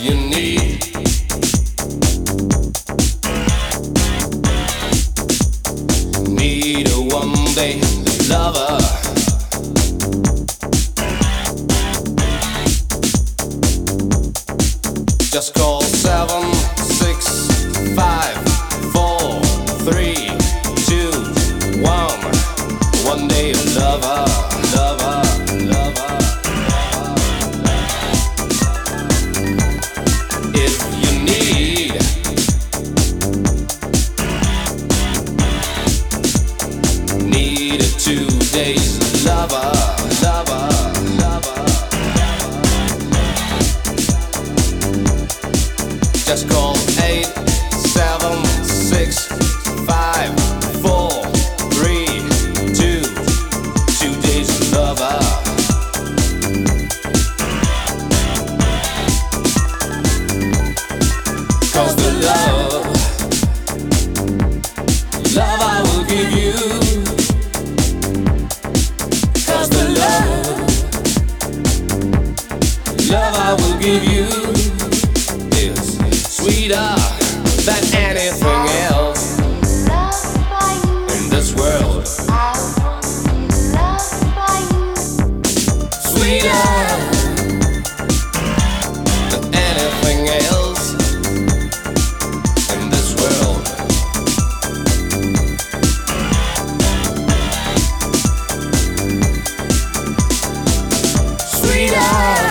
you need. Need a one-day lover. Just call 7654321. One day lover, lover, lover. If you need a 2 days lover, lover, lover. Just call 8765432. 2 days lover. Cause the love I will give you. Cause the love I will give you is sweeter than anything else in this world. Sweeter than anything else in this world. Sweeter.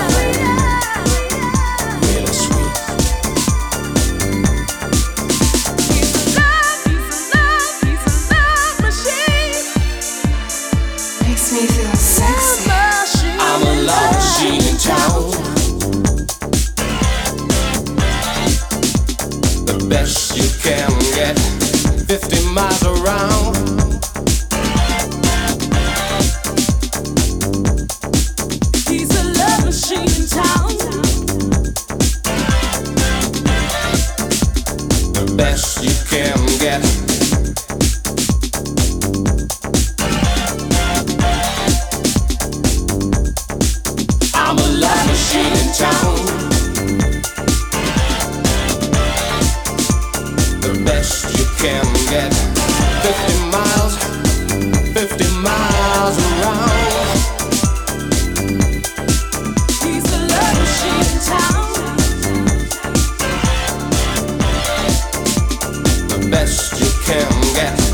In town, the best you can get, 50 miles around. He's a love machine in town. The best you can get. I'm a love machine in town. The best you can get, 50 miles around. He's a love machine in town. The best you can get.